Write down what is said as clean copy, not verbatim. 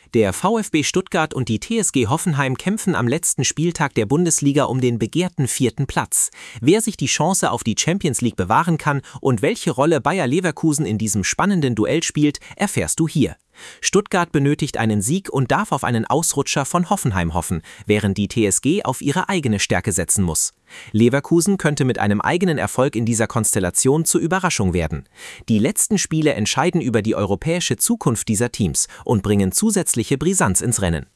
Der VfB Stuttgart und die TSG Hoffenheim kämpfen am letzten Spieltag der Bundesliga um den begehrten 4. Platz. Wer sich die Chance auf die Champions League bewahren kann und welche Rolle Bayer Leverkusen in diesem spannenden Duell spielt, erfährst du hier. Stuttgart benötigt einen Sieg und darf auf einen Ausrutscher von Hoffenheim hoffen, während die TSG auf ihre eigene Stärke setzen muss. Leverkusen könnte mit einem eigenen Erfolg in dieser Konstellation zur Überraschung werden. Die letzten Spiele entscheiden über die europäische Zukunft dieser Teams und bringen zusätzliche Brisanz ins Rennen.